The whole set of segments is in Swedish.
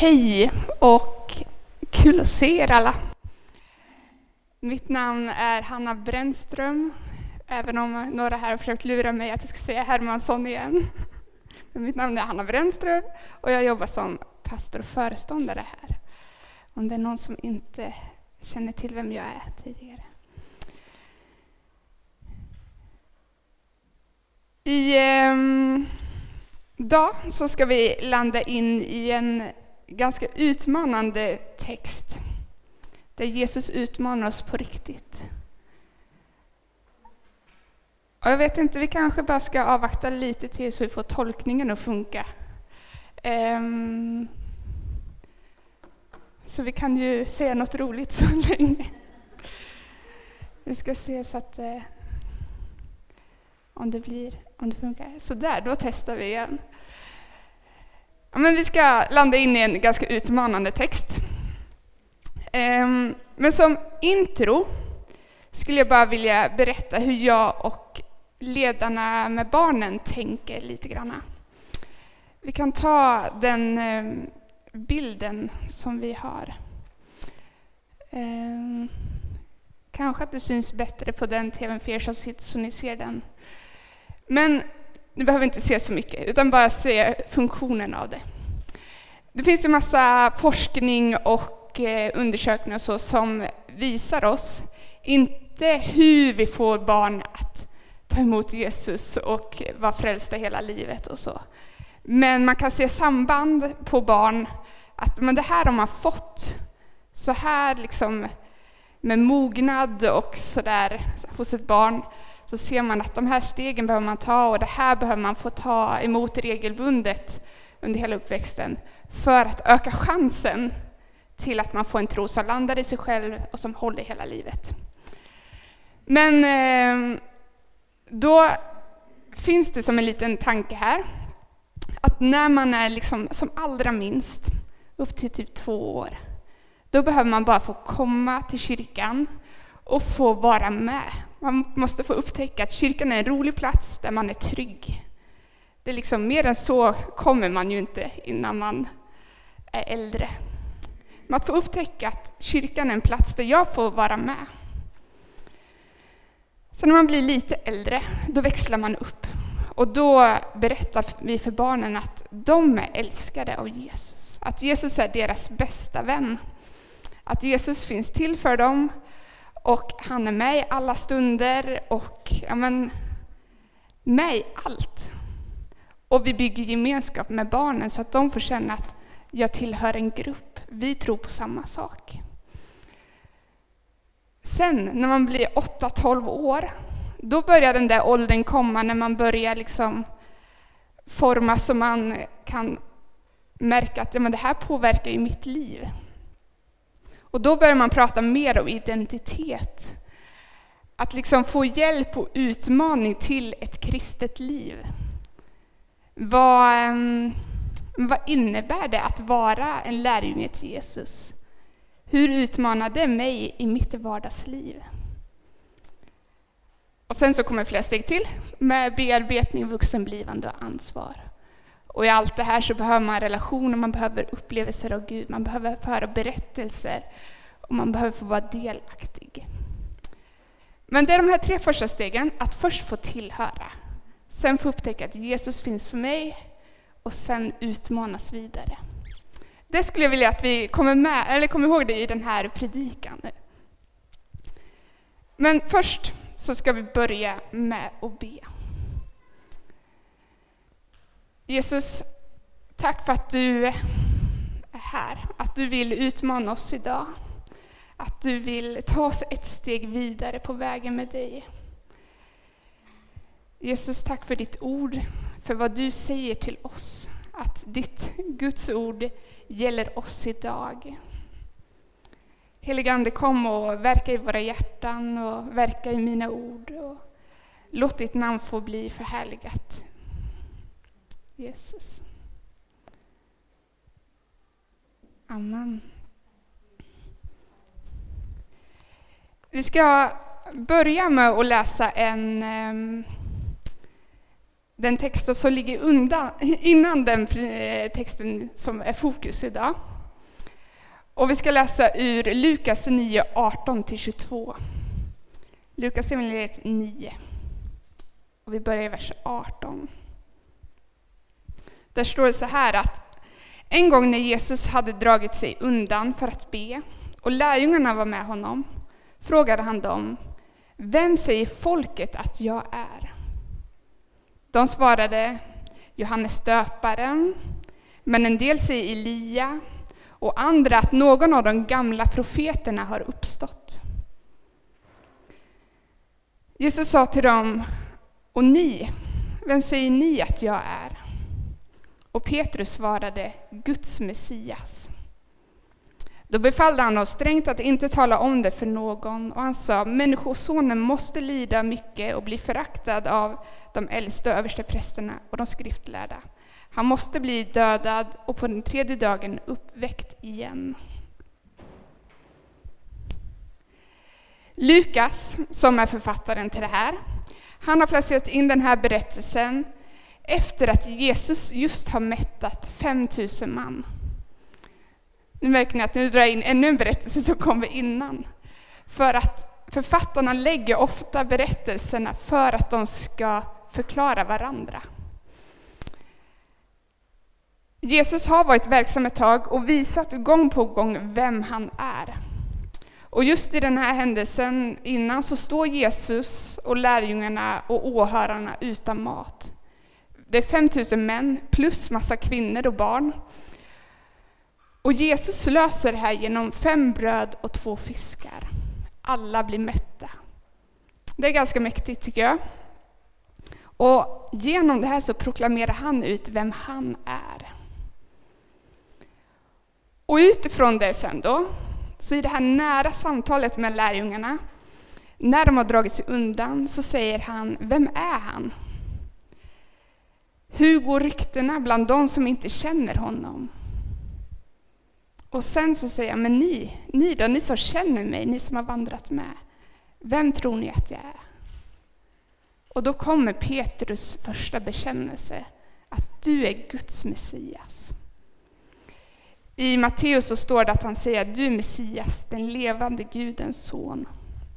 Hej och kul att se er alla. Mitt namn är Hanna Brännström, även om några här har försökt lura mig att jag ska säga Hermansson igen. Men mitt namn är Hanna Brännström och jag jobbar som pastor och föreståndare här. Om det är någon som inte känner till vem jag är tidigare. Idag så ska vi landa in i en ganska utmanande text där Jesus utmanar oss på riktigt. Och jag vet inte, vi kanske bara ska avvakta lite tills vi får tolkningen att funka. Så vi kan ju säga något roligt så länge. Vi ska se så att om det funkar. Så där, då testar vi igen. Ja, men vi ska landa in i en ganska utmanande text. Men som intro skulle jag bara vilja berätta hur jag och ledarna med barnen tänker lite grann. Vi kan ta den bilden som vi har. Kanske att det syns bättre på den tvn för er som sitter så ni ser den. Men ni behöver inte se så mycket utan bara se funktionen av det. Det finns en massa forskning och undersökningar och så som visar oss inte hur vi får barn att ta emot Jesus och vara frälsta hela livet och så. Men man kan se samband på barn att men det här har man fått så här liksom med mognad och så där hos ett barn. Så ser man att de här stegen behöver man ta och det här behöver man få ta emot regelbundet under hela uppväxten för att öka chansen till att man får en tro som landar i sig själv och som håller hela livet. Men då finns det som en liten tanke här att när man är liksom som allra minst upp till typ 2 år, då behöver man bara få komma till kyrkan och få vara med. Man måste få upptäcka att kyrkan är en rolig plats där man är trygg. Det är liksom mer än så kommer man ju inte innan man är äldre. Men att få upptäcka att kyrkan är en plats där jag får vara med. Sen när man blir lite äldre, då växlar man upp. Och då berättar vi för barnen att de är älskade av Jesus. Att Jesus är deras bästa vän. Att Jesus finns till för dem. Och han är med i alla stunder och med i allt. Och vi bygger gemenskap med barnen så att de får känna att jag tillhör en grupp. Vi tror på samma sak. Sen när man blir 8-12 år, då börjar den där åldern komma när man börjar liksom formas så man kan märka att det här påverkar ju mitt liv. Och då börjar man prata mer om identitet. Att liksom få hjälp och utmaning till ett kristet liv. Vad innebär det att vara en lärjunge till Jesus? Hur utmanar det mig i mitt vardagsliv? Och sen så kommer fler steg till med bearbetning, vuxenblivande och ansvar. Och i allt det här så behöver man relationer, man behöver upplevelser av Gud, man behöver höra berättelser och man behöver få vara delaktig. Men det är de här 3 första stegen, att först få tillhöra, sen få upptäcka att Jesus finns för mig och sen utmanas vidare. Det skulle jag vilja att vi kommer ihåg det i den här predikan. Men först så ska vi börja med att be. Jesus, tack för att du är här, att du vill utmana oss idag. Att du vill ta oss ett steg vidare på vägen med dig. Jesus, tack för ditt ord, för vad du säger till oss. Att ditt Guds ord gäller oss idag. Helige Ande, kom och verka i våra hjärtan och verka i mina ord. Och låt ditt namn få bli förhärligat. Jesus. Amen. Vi ska börja med att läsa den texten som ligger innan den texten som är fokus idag. Och vi ska läsa ur Lukas 9, 18-22. Lukas evangeliet 9. Och vi börjar i vers 18. Där står det så här att en gång när Jesus hade dragit sig undan för att be och lärjungarna var med honom, frågade han dem: vem säger folket att jag är? De svarade: Johannes döparen, men en del säger Elia och andra att någon av de gamla profeterna har uppstått. Jesus sa till dem: och ni, vem säger ni att jag är? Och Petrus svarade: Guds Messias. Då befallde han oss strängt att inte tala om det för någon, och han sa: människosonen måste lida mycket och bli föraktad av de äldste översteprästerna och de skriftlärda. Han måste bli dödad och på den 3:e dagen uppväckt igen. Lukas, som är författaren till det här, han har placerat in den här berättelsen efter att Jesus just har mättat 5000 man. Nu märker ni att nu drar jag in ännu en berättelse som kommer innan. För att författarna lägger ofta berättelserna för att de ska förklara varandra. Jesus har varit verksam ett tag och visat gång på gång vem han är. Och just i den här händelsen innan så står Jesus och lärjungarna och åhörarna utan mat. Det är 5000 män plus massa kvinnor och barn. Och Jesus löser det här genom 5 bröd och 2 fiskar. Alla blir mätta. Det är ganska mäktigt tycker jag. Och genom det här så proklamerar han ut vem han är. Och utifrån det sen då, så i det här nära samtalet med lärjungarna, när de har dragit sig undan, så säger han: vem är han? Hur går ryktena bland de som inte känner honom? Och sen så säger han: men ni då, ni som känner mig, ni som har vandrat med, vem tror ni att jag är? Och då kommer Petrus första bekännelse, att du är Guds Messias. I Matteus så står det att han säger att du är Messias, den levande Gudens son.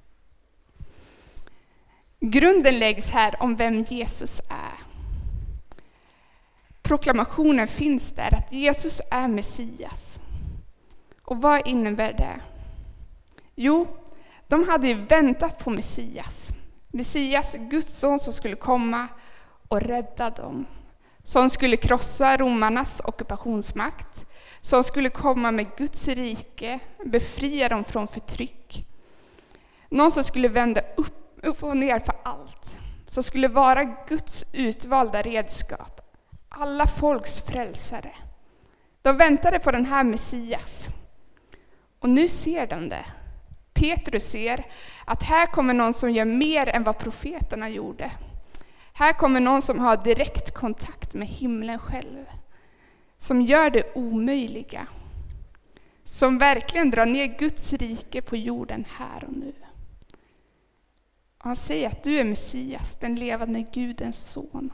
Grunden läggs här om vem Jesus är. Proklamationen finns där att Jesus är Messias. Och vad innebär det? Jo, de hade ju väntat på Messias. Messias, Guds son som skulle komma och rädda dem. Som skulle krossa romarnas ockupationsmakt. Som skulle komma med Guds rike, befria dem från förtryck. Någon som skulle vända upp och ner på allt. Som skulle vara Guds utvalda redskap. Alla folks frälsare. De väntade på den här Messias. Och nu ser de det. Petrus ser att här kommer någon som gör mer än vad profeterna gjorde. Här kommer någon som har direkt kontakt med himlen själv. Som gör det omöjliga. Som verkligen drar ner Guds rike på jorden här och nu. Och han säger att du är Messias, den levande Gudens son.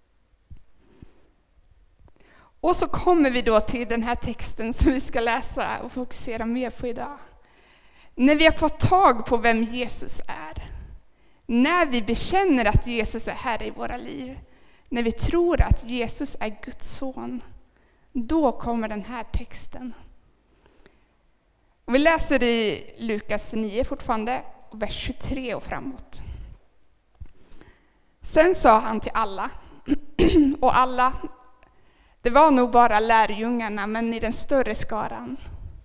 Och så kommer vi då till den här texten som vi ska läsa och fokusera mer på idag. När vi har fått tag på vem Jesus är. När vi bekänner att Jesus är Herre i våra liv. När vi tror att Jesus är Guds son. Då kommer den här texten. Och vi läser i Lukas 9 fortfarande, vers 23 och framåt. Sen sa han till alla, och alla, det var nog bara lärjungarna, men i den större skaran.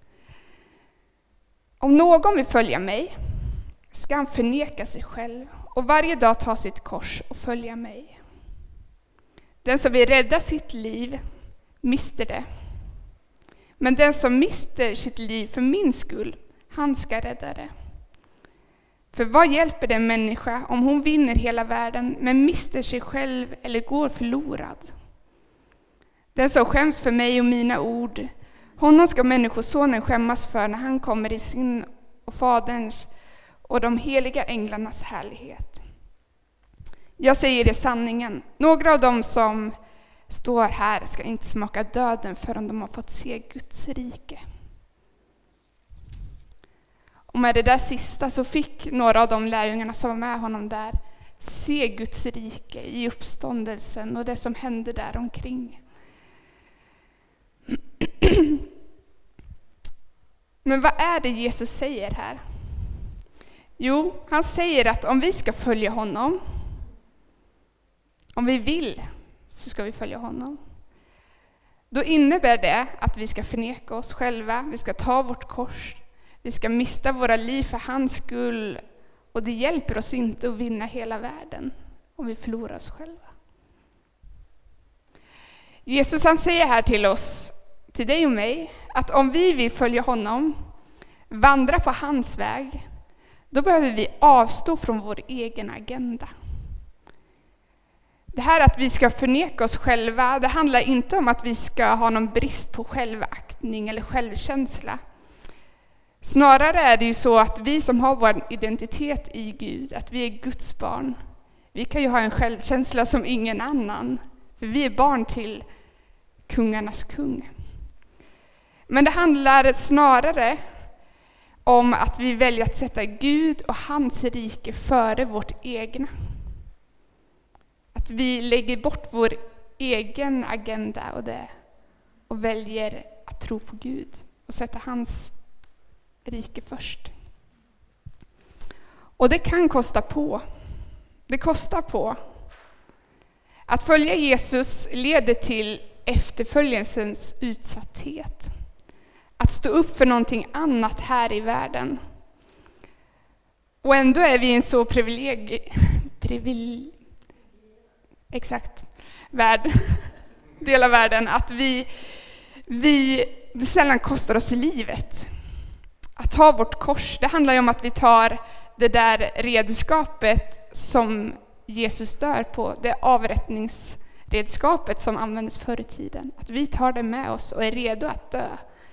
Om någon vill följa mig ska han förneka sig själv och varje dag ta sitt kors och följa mig. Den som vill rädda sitt liv mister det. Men den som mister sitt liv för min skull, han ska rädda det. För vad hjälper det en människa om hon vinner hela världen men mister sig själv eller går förlorad? Den som skäms för mig och mina ord, honom ska människosonen skämmas för när han kommer i sin och faderns och de heliga änglarnas härlighet. Jag säger det sanningen, några av dem som står här ska inte smaka döden förrän de har fått se Guds rike. med det där sista så fick några av de lärjungarna som var med honom där se Guds rike i uppståndelsen och det som hände där omkring. Men vad är det Jesus säger här? Jo, han säger att om vi ska följa honom, om vi vill, så ska vi följa honom. Då innebär det att vi ska förneka oss själva, vi ska ta vårt kors, vi ska mista våra liv för hans skull. Och det hjälper oss inte att vinna hela världen om vi förlorar oss själva. Jesus han säger här till oss, till dig och mig, att om vi vill följa honom, vandra på hans väg, då behöver vi avstå från vår egen agenda. Det här att vi ska förneka oss själva, det handlar inte om att vi ska ha någon brist på självaktning eller självkänsla. Snarare är det ju så att vi som har vår identitet i Gud, att vi är Guds barn, vi kan ju ha en självkänsla som ingen annan, för vi är barn till kungarnas kung. Men det handlar snarare om att vi väljer att sätta Gud och hans rike före vårt egna. Att vi lägger bort vår egen agenda och väljer att tro på Gud och sätta hans rike först. Och det kan kosta på. Det kostar på. Att följa Jesus leder till efterföljelsens utsatthet. Att stå upp för någonting annat här i världen. Och ändå är vi i en så del av världen att det sällan kostar oss livet. Att ta vårt kors, det handlar ju om att vi tar det där redskapet som Jesus dör på, det avrättningsredskapet som användes förr i tiden. Att vi tar det med oss och är redo att dö.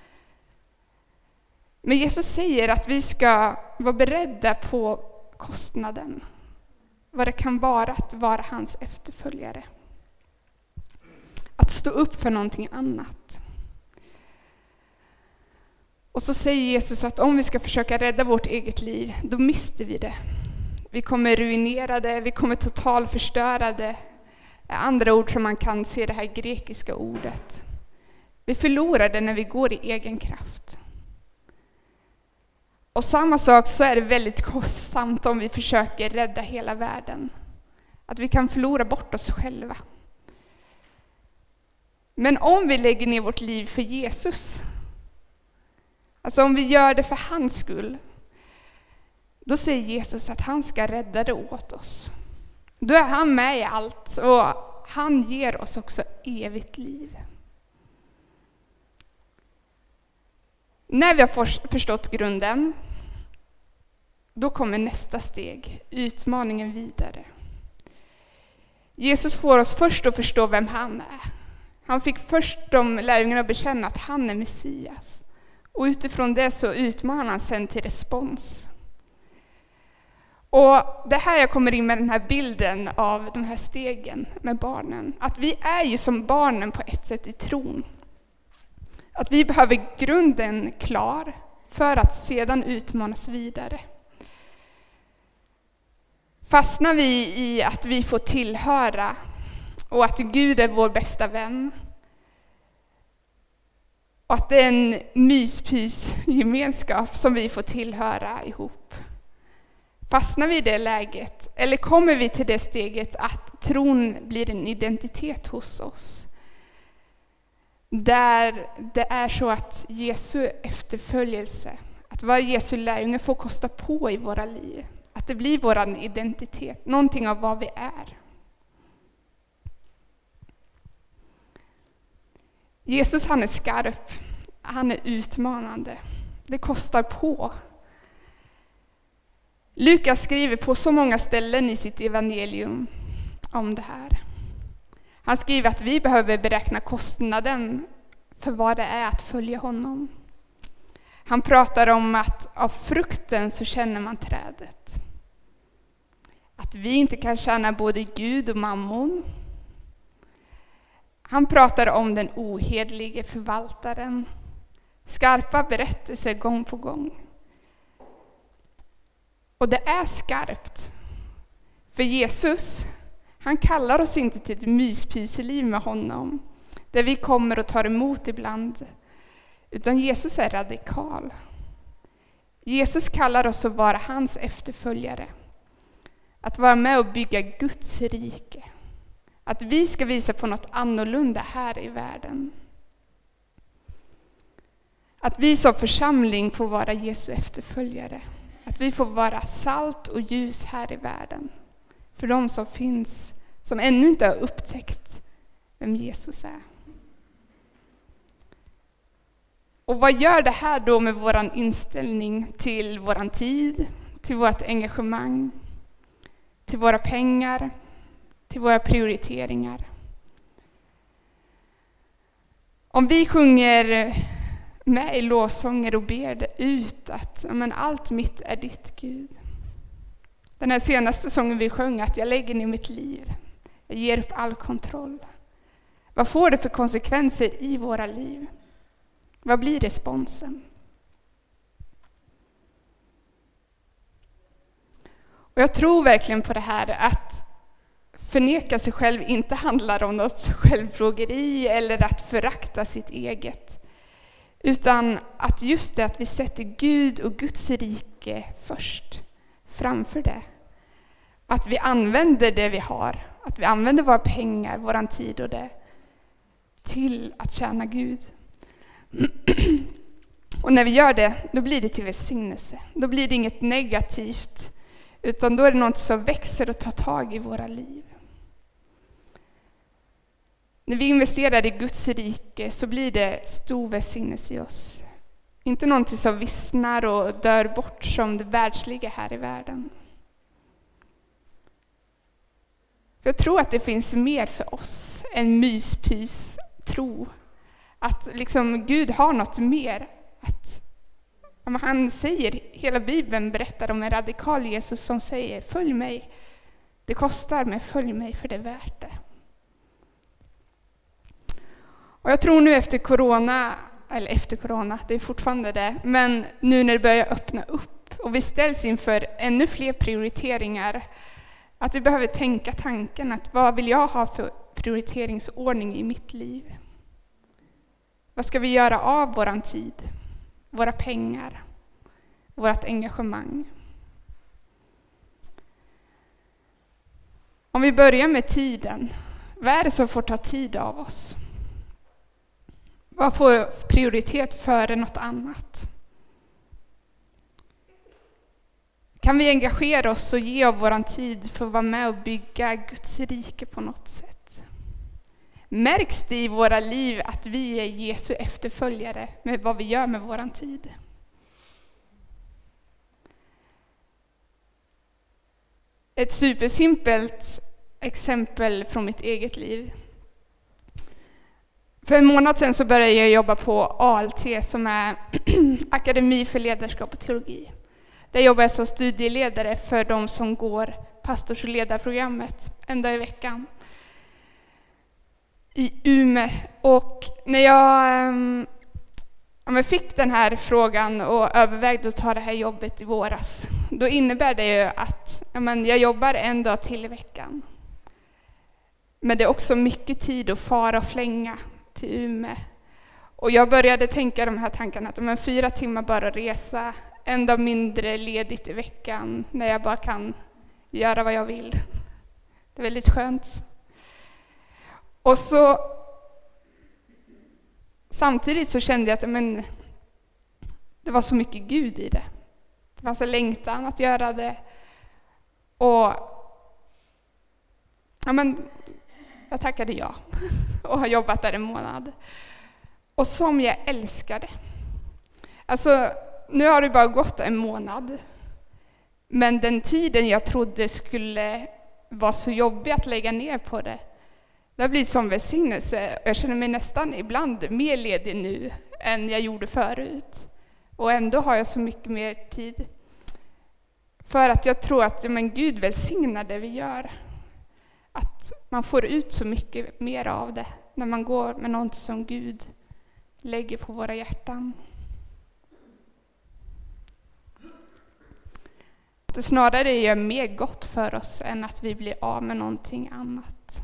Men Jesus säger att vi ska vara beredda på kostnaden. Vad det kan vara att vara hans efterföljare. Att stå upp för någonting annat. Och så säger Jesus att om vi ska försöka rädda vårt eget liv, då mister vi det. Vi kommer ruinera det, vi kommer totalförstöra det. Andra ord som man kan se det här grekiska ordet. Vi förlorar det när vi går i egen kraft. Och samma sak så är det väldigt kostsamt om vi försöker rädda hela världen. Att vi kan förlora bort oss själva. Men om vi lägger ner vårt liv för Jesus, alltså om vi gör det för hans skull, då säger Jesus att han ska rädda det åt oss. Då är han med i allt och han ger oss också evigt liv. När vi har förstått grunden, då kommer nästa steg, utmaningen vidare. Jesus får oss först att förstå vem han är. Han fick först de lärjungarna att bekänna att han är Messias. Och utifrån det så utmanar han sen till respons. Och det här jag kommer in med den här bilden av de här stegen med barnen. Att vi är ju som barnen på ett sätt i tron. Att vi behöver grunden klar för att sedan utmanas vidare. Fastnar vi i att vi får tillhöra och att Gud är vår bästa vän och att det är en myspys-gemenskap som vi får tillhöra ihop. Fastnar vi i det läget eller kommer vi till det steget att tron blir en identitet hos oss? Där det är så att Jesu efterföljelse, att vara Jesu lärjunge får kosta på i våra liv. Att det blir vår identitet, någonting av vad vi är. Jesus han är skarp, han är utmanande. Det kostar på. Lukas skriver på så många ställen i sitt evangelium om det här. Han skriver att vi behöver beräkna kostnaden för vad det är att följa honom. Han pratar om att av frukten så känner man trädet. Att vi inte kan tjäna både Gud och mammon. Han pratar om den ohederlige förvaltaren. Skarpa berättelser gång på gång. Och det är skarpt. För Jesus, han kallar oss inte till ett myspyseliv med honom, där vi kommer och tar emot ibland. Utan Jesus är radikal. Jesus kallar oss att vara hans efterföljare. Att vara med och bygga Guds rike. Att vi ska visa på något annorlunda här i världen. Att vi som församling får vara Jesu efterföljare. Att vi får vara salt och ljus här i världen. För de som finns, som ännu inte har upptäckt vem Jesus är. Och vad gör det här då med vår inställning till vår tid, till vårt engagemang, till våra pengar, till våra prioriteringar? Om vi sjunger med i lovsånger och ber ut att allt mitt är ditt, Gud. Den här senaste sången vi sjöng, att jag lägger ner mitt liv, jag ger upp all kontroll. Vad får det för konsekvenser i våra liv? Vad blir responsen? Och jag tror verkligen på det här att förneka sig själv inte handlar om något självplågeri eller att förakta sitt eget. Utan att just det att vi sätter Gud och Guds rike först, framför det. Att vi använder det vi har, att vi använder våra pengar, våran tid och det till att tjäna Gud. Och när vi gör det, då blir det till välsignelse. Då blir det inget negativt, utan då är det något som växer och tar tag i våra liv. När vi investerar i Guds rike så blir det stor välsignelse i oss. Inte någonting som vissnar och dör bort som det världsliga här i världen. Jag tror att det finns mer för oss än myspys tro. Att Gud har något mer. Att han säger, hela Bibeln berättar om en radikal Jesus som säger, följ mig. Det kostar, men följ mig för det är värt det. Och jag tror nu efter corona, det är fortfarande det, men nu när det börjar öppna upp och vi ställs inför ännu fler prioriteringar, att vi behöver tänka tanken att vad vill jag ha för prioriteringsordning i mitt liv? Vad ska vi göra av våran tid, våra pengar, vårt engagemang? Om vi börjar med tiden, vad är det som får ta tid av oss? Vad får prioritet före något annat? Kan vi engagera oss och ge av våran tid för att vara med och bygga Guds rike på något sätt? Märks det i våra liv att vi är Jesu efterföljare med vad vi gör med våran tid? Ett supersimpelt exempel från mitt eget liv. För en månad sedan så började jag jobba på ALT som är Akademi för ledarskap och teologi. Där jobbar jag som studieledare för de som går pastors- och ledarprogrammet en dag i veckan i Umeå. Och när jag fick den här frågan och övervägde att ta det här jobbet i våras, då innebär det ju att jag jobbar en dag till i veckan. Men det är också mycket tid att fara och flänga till Umeå. Och jag började tänka de här tankarna att 4 timmar bara resa, en dag mindre ledigt i veckan när jag bara kan göra vad jag vill. Det är väldigt skönt. Och så samtidigt så kände jag att det var så mycket Gud i det. Det fanns en längtan att göra det. Och jag tackade ja och har jobbat där en månad. Och som jag älskade. Alltså, nu har det bara gått en månad. Men den tiden jag trodde skulle vara så jobbig att lägga ner på det, det har blivit som välsignelse. Jag känner mig nästan ibland mer ledig nu än jag gjorde förut. Och ändå har jag så mycket mer tid. För att jag tror att Gud välsignar det vi gör. Att man får ut så mycket mer av det när man går med något som Gud lägger på våra hjärtan. det snarare gör mer gott för oss än att vi blir av med någonting annat.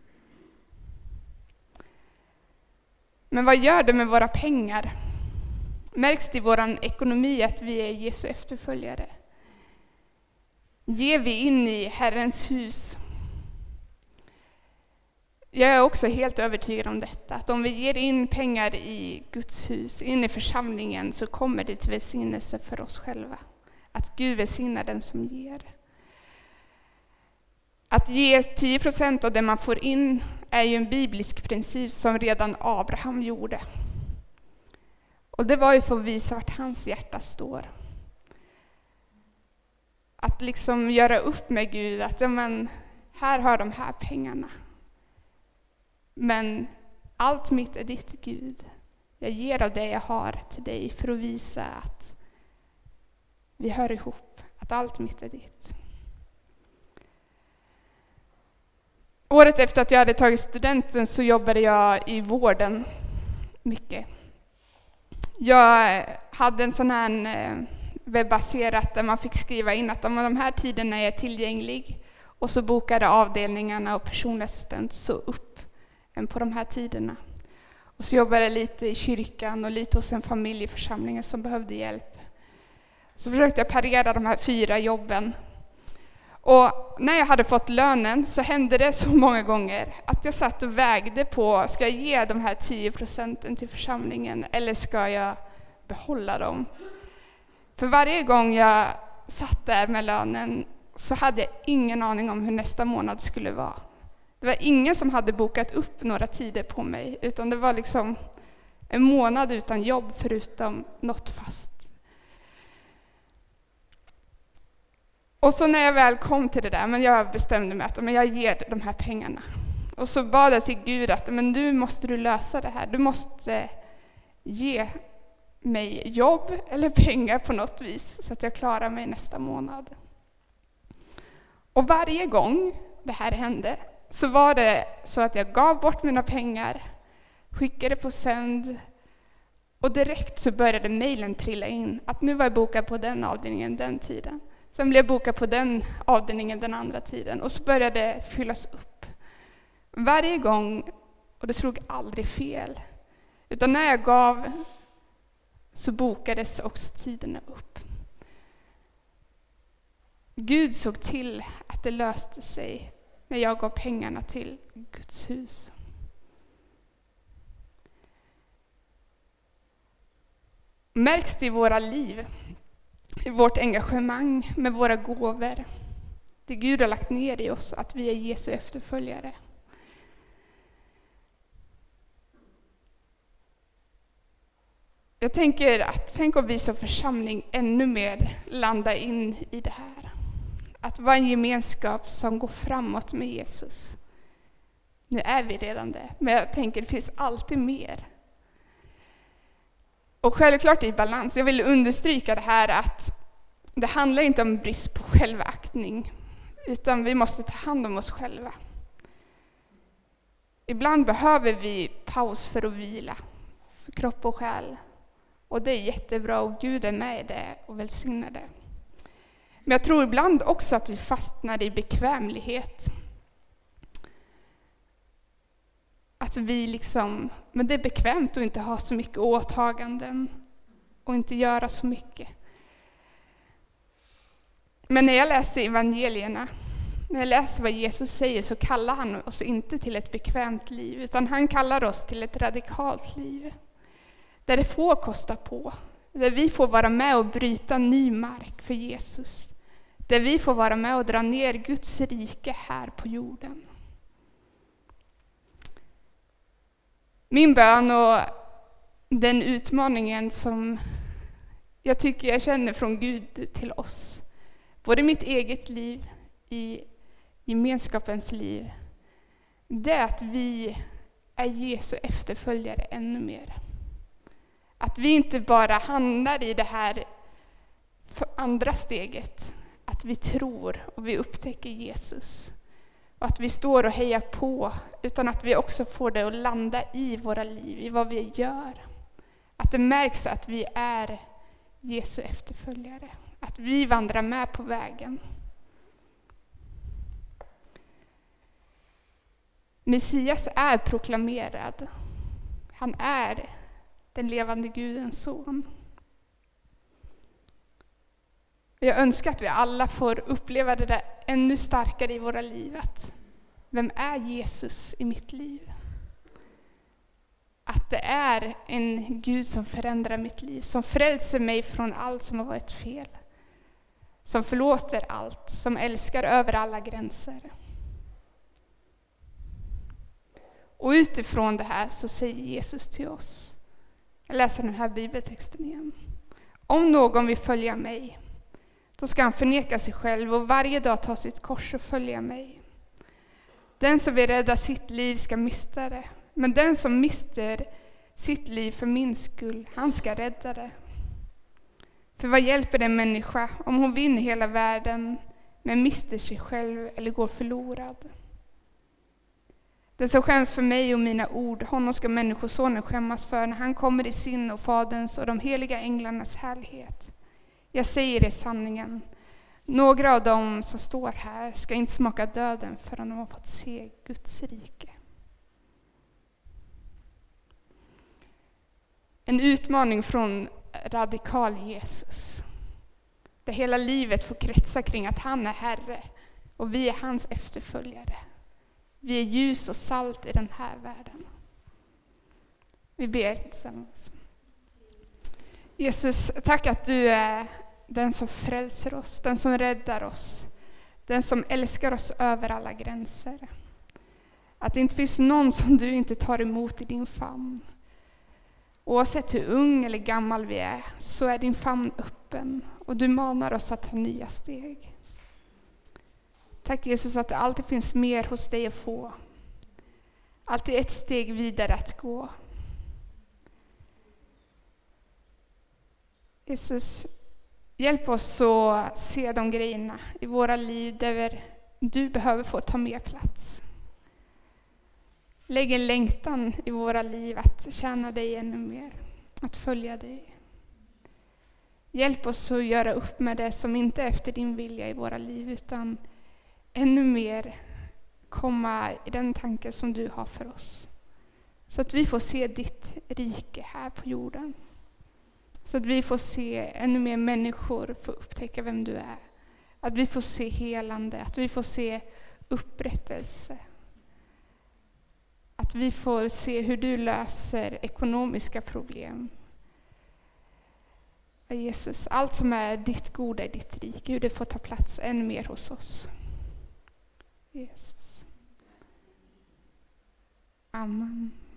Men vad gör det med våra pengar? Märks det i vår ekonomi att vi är Jesu efterföljare? Ger vi in i Herrens hus? Jag är också helt övertygad om detta, att om vi ger in pengar i Guds hus, in i församlingen, så kommer det till välsignelse för oss själva. Att Gud välsignar den som ger. Att ge 10% av det man får in är ju en biblisk princip som redan Abraham gjorde. Och det var ju för att visa vart hans hjärta står. Att liksom göra upp med Gud, att här har de här pengarna. Men allt mitt är ditt, Gud. Jag ger av det jag har till dig för att visa att vi hör ihop, att allt mitt är ditt. Året efter att jag hade tagit studenten så jobbade jag i vården mycket. Jag hade en sån här webbaserat där man fick skriva in att de här tiderna är tillgänglig, och så bokade avdelningarna och personlig assistent så upp än på de här tiderna. Och så jobbade jag lite i kyrkan och lite hos en familjeförsamling som behövde hjälp. Så försökte jag parera de här 4 jobben. Och när jag hade fått lönen så hände det så många gånger att jag satt och vägde på, ska jag ge de här 10% till församlingen eller ska jag behålla dem? För varje gång jag satt där med lönen så hade jag ingen aning om hur nästa månad skulle vara. Det var ingen som hade bokat upp några tider på mig, utan det var liksom en månad utan jobb förutom något fast. Och så när jag väl kom till det där, men jag bestämde mig att jag ger de här pengarna. Och så bad jag till Gud att nu måste du lösa det här. Du måste ge mig jobb eller pengar på något vis så att jag klarar mig nästa månad. Och varje gång det här hände så var det så att jag gav bort mina pengar, skickade på sänd, och direkt så började mejlen trilla in att nu var jag bokad på den avdelningen den tiden. Sen blev jag bokad på den avdelningen den andra tiden, och så började det fyllas upp. Varje gång, och det slog aldrig fel. Utan när jag gav så bokades också tiderna upp. Gud såg till att det löste sig när jag gav pengarna till Guds hus. Märks det i våra liv, i vårt engagemang med våra gåvor, det Gud har lagt ner i oss, att vi är Jesu efterföljare? Jag tänker att tänk om vi som församling ännu mer landar in i det här. Att vara en gemenskap som går framåt med Jesus. Nu är vi redan det, men jag tänker det finns alltid mer. Och självklart i balans. Jag vill understryka det här att det handlar inte om brist på självaktning, utan vi måste ta hand om oss själva. Ibland behöver vi paus för att vila, för kropp och själ. Och det är jättebra, och Gud är med i det och välsignar det. Men jag tror ibland också att vi fastnar i bekvämlighet. Att vi men det är bekvämt att inte ha så mycket åtaganden och inte göra så mycket. Men när jag läser evangelierna, när jag läser vad Jesus säger, så kallar han oss inte till ett bekvämt liv, utan han kallar oss till ett radikalt liv. Där det får kosta på, där vi får vara med och bryta ny mark för Jesus. Där vi får vara med och dra ner Guds rike här på jorden. Min bön och den utmaningen som jag tycker jag känner från Gud till oss, både i mitt eget liv, i gemenskapens liv, det är att vi är Jesu efterföljare ännu mer. Att vi inte bara hamnar i det här andra steget, att vi tror och vi upptäcker Jesus. Och att vi står och hejar på, utan att vi också får det att landa i våra liv, i vad vi gör. Att det märks att vi är Jesu efterföljare. Att vi vandrar med på vägen. Messias är proklamerad. Han är den levande Gudens son. Jag önskar att vi alla får uppleva det där ännu starkare i våra liv. Att vem är Jesus i mitt liv? Att det är en Gud som förändrar mitt liv. Som frälser mig från allt som har varit fel. Som förlåter allt. Som älskar över alla gränser. Och utifrån det här så säger Jesus till oss. Jag läser den här bibeltexten igen. Om någon vill följa mig, då ska han förneka sig själv och varje dag ta sitt kors och följa mig. Den som vill rädda sitt liv ska mista det. Men den som mister sitt liv för min skull, han ska rädda det. För vad hjälper en människa om hon vinner hela världen men mister sig själv eller går förlorad? Den som skäms för mig och mina ord, honom ska människosonen skämmas för när han kommer i sin och Faderns och de heliga änglarnas härlighet. Jag säger er sanningen. Några av dem som står här ska inte smaka döden förrän de har fått se Guds rike. En utmaning från radikal Jesus. Där hela livet får kretsa kring att han är Herre och vi är hans efterföljare. Vi är ljus och salt i den här världen. Vi ber tillsammans. Jesus, tack att du är den som frälser oss, den som räddar oss, den som älskar oss över alla gränser. Att det inte finns någon som du inte tar emot i din famn. Oavsett hur ung eller gammal vi är så är din famn öppen och du manar oss att ta nya steg. Tack Jesus att det alltid finns mer hos dig att få. Alltid ett steg vidare att gå. Jesus, hjälp oss att se de grejerna i våra liv där du behöver få ta mer plats. Lägg en längtan i våra liv att tjäna dig ännu mer, att följa dig. Hjälp oss att göra upp med det som inte är efter din vilja i våra liv utan ännu mer komma i den tanke som du har för oss. Så att vi får se ditt rike här på jorden. Så att vi får se ännu mer människor få upptäcka vem du är. Att vi får se helande, att vi får se upprättelse. Att vi får se hur du löser ekonomiska problem. Jesus, allt som är ditt goda i ditt rike, hur det får ta plats ännu mer hos oss. Jesus. Amen.